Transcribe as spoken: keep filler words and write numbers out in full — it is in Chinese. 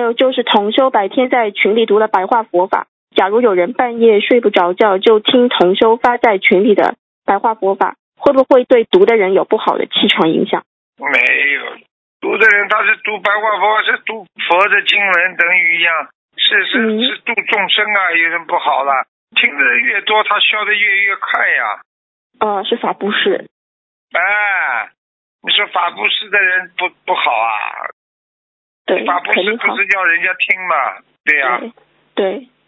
有就是同修白天在群里读了白话佛法，假如有人半夜睡不着觉就听同修发在群里的白话佛法，会不会对读的人有不好的气场影响？ 没有，读的人他是读白话佛，是读佛的经文，等于一样，是是、 嗯、 是度众生啊，有人不好了，听的人越多，他消的越越快呀。 呃，是法布施。 哎，你说法布施的人不不好啊？ 对， 法布施不是叫人家听嘛？对呀、啊。 对。对